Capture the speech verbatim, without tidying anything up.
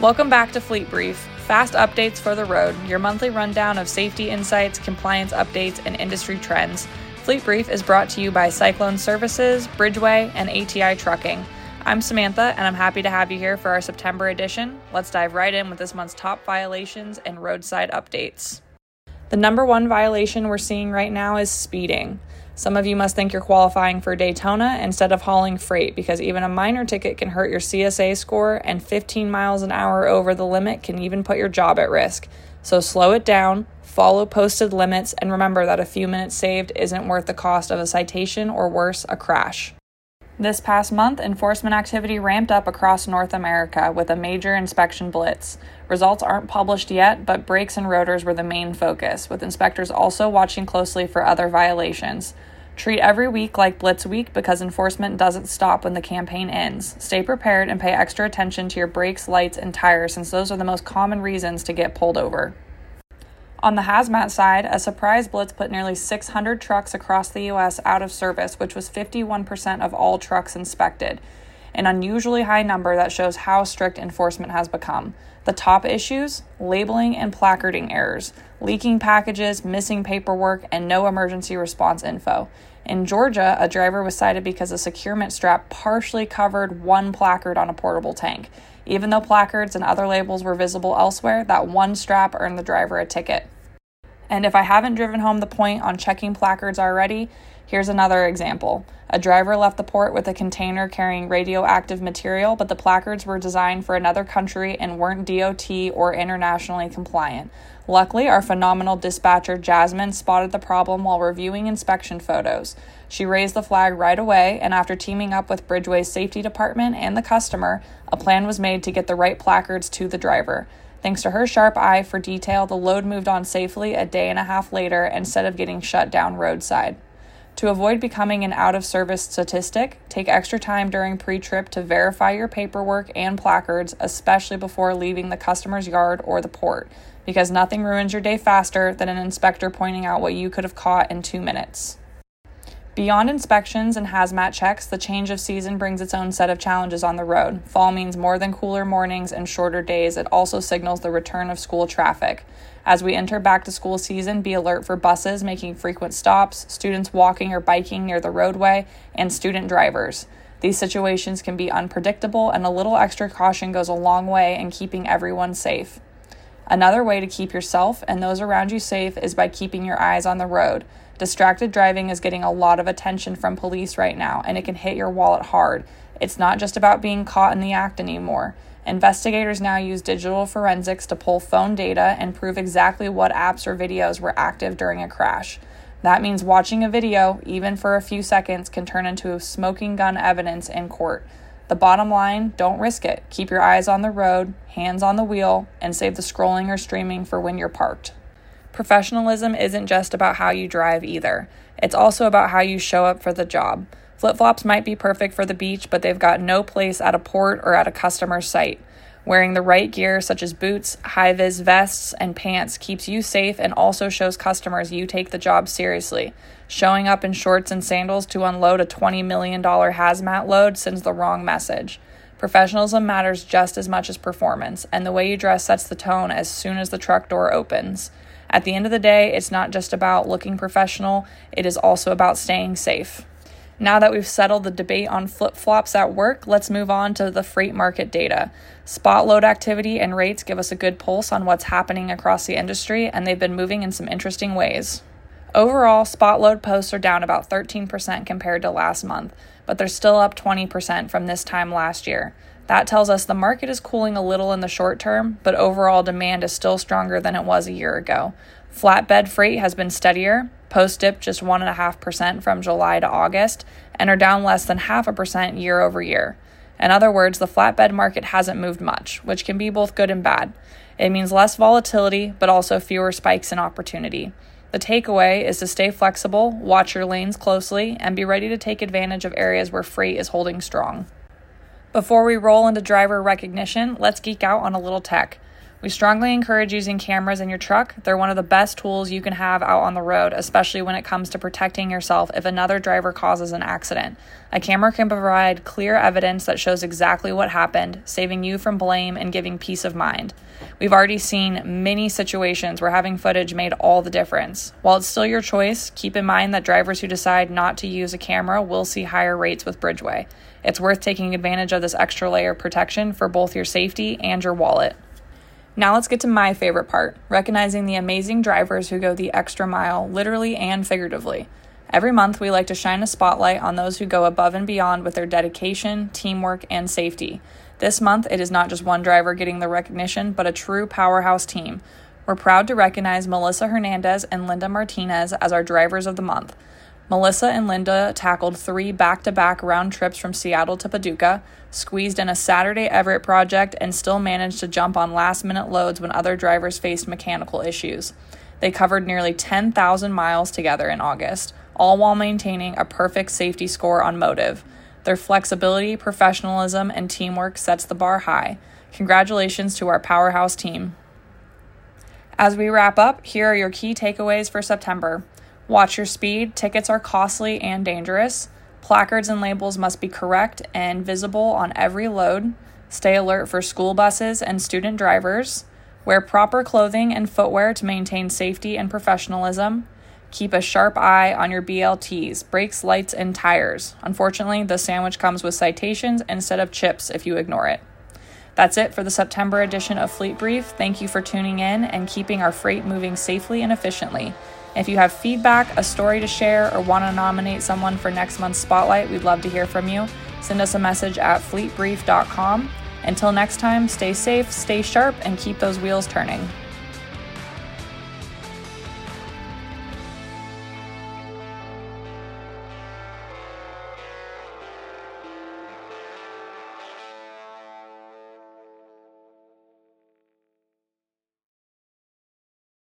Welcome back to Fleet Brief, fast updates for the road, your monthly rundown of safety insights, compliance updates, and industry trends. Fleet Brief is brought to you by Cyclone Services, Bridgeway, and A T I Trucking. I'm Samantha, and I'm happy to have you here for our September edition. Let's dive right in with this month's top violations and roadside updates. The number one violation we're seeing right now is speeding. Some of you must think you're qualifying for Daytona instead of hauling freight, because even a minor ticket can hurt your C S A score, and fifteen miles an hour over the limit can even put your job at risk. So slow it down, follow posted limits, and remember that a few minutes saved isn't worth the cost of a citation or worse, a crash. This past month, enforcement activity ramped up across North America with a major inspection blitz. Results aren't published yet, but brakes and rotors were the main focus, with inspectors also watching closely for other violations. Treat every week like Blitz Week because enforcement doesn't stop when the campaign ends. Stay prepared and pay extra attention to your brakes, lights, and tires, since those are the most common reasons to get pulled over. On the hazmat side, a surprise blitz put nearly six hundred trucks across the U S out of service, which was fifty-one percent of all trucks inspected. An unusually high number that shows how strict enforcement has become. The top issues? Labeling and placarding errors, leaking packages, missing paperwork, and no emergency response info. In Georgia, a driver was cited because a securement strap partially covered one placard on a portable tank. Even though placards and other labels were visible elsewhere, that one strap earned the driver a ticket. And if I haven't driven home the point on checking placards already, here's another example. A driver left the port with a container carrying radioactive material, but the placards were designed for another country and weren't D O T or internationally compliant. Luckily, our phenomenal dispatcher Jasmine spotted the problem while reviewing inspection photos. She raised the flag right away, and after teaming up with Bridgeway's safety department and the customer, a plan was made to get the right placards to the driver. Thanks to her sharp eye for detail, the load moved on safely a day and a half later instead of getting shut down roadside. To avoid becoming an out-of-service statistic, take extra time during pre-trip to verify your paperwork and placards, especially before leaving the customer's yard or the port, because nothing ruins your day faster than an inspector pointing out what you could have caught in two minutes. Beyond inspections and hazmat checks, the change of season brings its own set of challenges on the road. Fall means more than cooler mornings and shorter days. It also signals the return of school traffic. As we enter back-to-school season, be alert for buses making frequent stops, students walking or biking near the roadway, and student drivers. These situations can be unpredictable, and a little extra caution goes a long way in keeping everyone safe. Another way to keep yourself and those around you safe is by keeping your eyes on the road. Distracted driving is getting a lot of attention from police right now, and it can hit your wallet hard. It's not just about being caught in the act anymore. Investigators now use digital forensics to pull phone data and prove exactly what apps or videos were active during a crash. That means watching a video, even for a few seconds, can turn into smoking gun evidence in court. The bottom line, don't risk it. Keep your eyes on the road, hands on the wheel, and save the scrolling or streaming for when you're parked. Professionalism isn't just about how you drive either. It's also about how you show up for the job. Flip-flops might be perfect for the beach, but they've got no place at a port or at a customer's site. Wearing the right gear, such as boots, high-vis vests, and pants, keeps you safe and also shows customers you take the job seriously. Showing up in shorts and sandals to unload a twenty million dollars hazmat load sends the wrong message. Professionalism matters just as much as performance, and the way you dress sets the tone as soon as the truck door opens. At the end of the day, it's not just about looking professional, it is also about staying safe. Now that we've settled the debate on flip-flops at work, let's move on to the freight market data. Spot load activity and rates give us a good pulse on what's happening across the industry, and they've been moving in some interesting ways. Overall, spot load posts are down about thirteen percent compared to last month, but they're still up twenty percent from this time last year. That tells us the market is cooling a little in the short term, but overall demand is still stronger than it was a year ago. Flatbed freight has been steadier, posts dipped just one point five percent from July to August, and are down less than half a percent year over year. In other words, the flatbed market hasn't moved much, which can be both good and bad. It means less volatility, but also fewer spikes in opportunity. The takeaway is to stay flexible, watch your lanes closely, and be ready to take advantage of areas where freight is holding strong. Before we roll into driver recognition, let's geek out on a little tech. We strongly encourage using cameras in your truck. They're one of the best tools you can have out on the road, especially when it comes to protecting yourself if another driver causes an accident. A camera can provide clear evidence that shows exactly what happened, saving you from blame and giving peace of mind. We've already seen many situations where having footage made all the difference. While it's still your choice, keep in mind that drivers who decide not to use a camera will see higher rates with Bridgeway. It's worth taking advantage of this extra layer of protection for both your safety and your wallet. Now let's get to my favorite part, recognizing the amazing drivers who go the extra mile, literally and figuratively. Every month, we like to shine a spotlight on those who go above and beyond with their dedication, teamwork, and safety. This month, it is not just one driver getting the recognition, but a true powerhouse team. We're proud to recognize Melissa Hernandez and Linda Martinez as our drivers of the month. Melissa and Linda tackled three back-to-back round trips from Seattle to Paducah, squeezed in a Saturday Everett project, and still managed to jump on last-minute loads when other drivers faced mechanical issues. They covered nearly ten thousand miles together in August, all while maintaining a perfect safety score on Motive. Their flexibility, professionalism, and teamwork sets the bar high. Congratulations to our powerhouse team. As we wrap up, here are your key takeaways for September. Watch your speed. Tickets are costly and dangerous. Placards and labels must be correct and visible on every load. Stay alert for school buses and student drivers. Wear proper clothing and footwear to maintain safety and professionalism. Keep a sharp eye on your B L Ts, brakes, lights, and tires. Unfortunately, the sandwich comes with citations instead of chips if you ignore it. That's it for the September edition of Fleet Brief. Thank you for tuning in and keeping our freight moving safely and efficiently. If you have feedback, a story to share, or want to nominate someone for next month's Spotlight, we'd love to hear from you. Send us a message at fleet brief dot com. Until next time, stay safe, stay sharp, and keep those wheels turning.